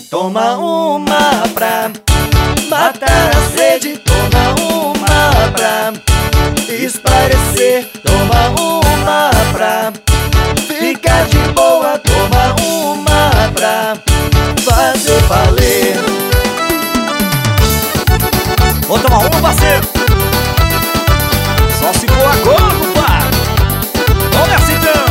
toma uma pra matar a sede, toma uma pra espairecer, toma uma pra ficar de boa, toma uma pra fazer valer. Vou tomar uma, parceiro. Só se for agora, compadre. Vamos nessa então.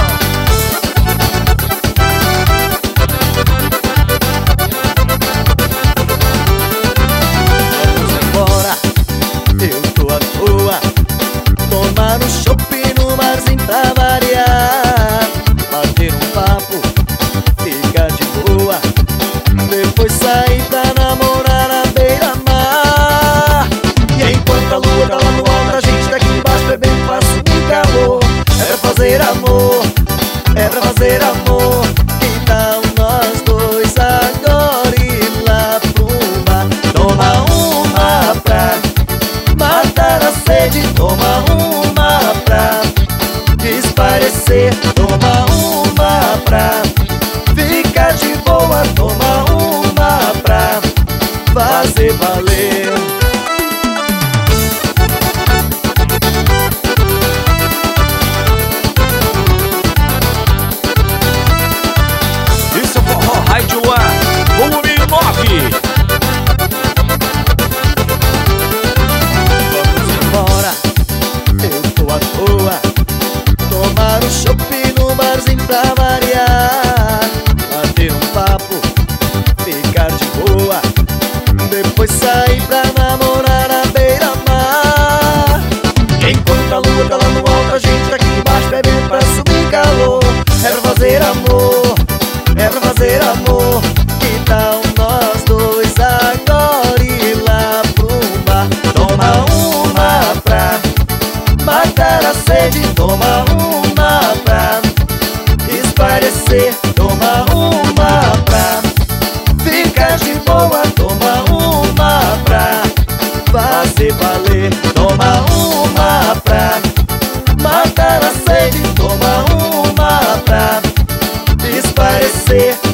Vamos embora, eu tô à toa. Tomar um chopp no barzinho pra variar, bater um papo, ficar de boa, depois sair pra namorar na beira-mar. E enquanto a lua tá lá no alto, a gente tá aqui embaixo bebendo, faço um calor. É pra fazer amor, é pra fazer amor. Que tal nós dois agora ir lá pro mar? Toma uma pra matar a sede, toma uma pra espairecer, toma uma pra ficar de boa, toma uma pra fazer valer. Isso é Forró Rádio A, volume 9. Vamos embora, eu tô à toa. Tomar um chopp no barzinho pra variar, bater um papo, ficar de boa, depois sair pra namorar na beira-mar. Enquanto a lua tá lá no alto, a gente tá aqui embaixo bebendo pra subir calor. É pra fazer amor, é pra fazer amor. Que tal nós dois agora ir lá pro bar? Toma uma pra matar a sede, toma uma pra espairecer, toma uma pra ficar de boa, toma uma pra fazer valer. Toma uma pra matar a sede, toma uma pra espairecer,